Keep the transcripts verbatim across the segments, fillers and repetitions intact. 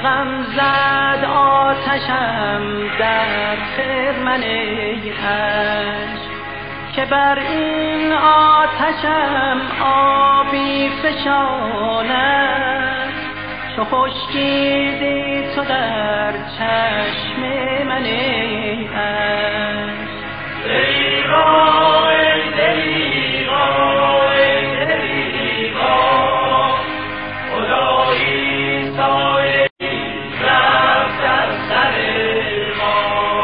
غم زد آتشم در خرمن عشق، که بر این آتشم آبی فشاند، چو خشکیدی تو در چشم من عشق. دریغا ای دریغا ای دریغا، خدایی سایه رفت از سر ما.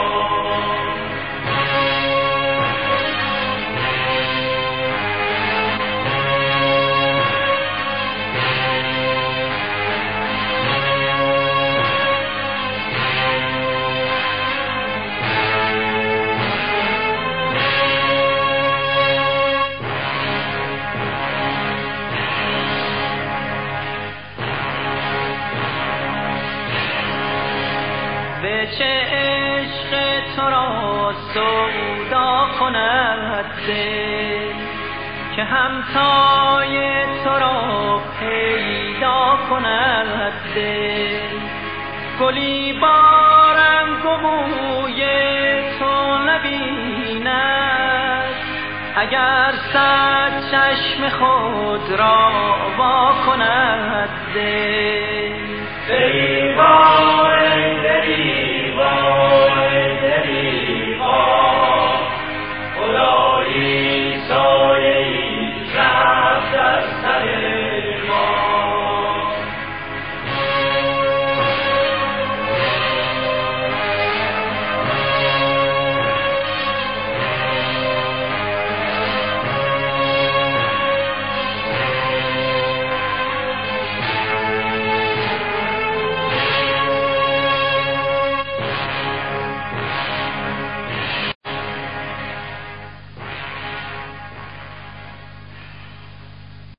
به چه عشق تو را سودا کند دل، که همتای تو را پیدا کند دل. گلی با رنگ و بوی تو نبیند، اگر صد چشم خود را وا کند دل. دریغا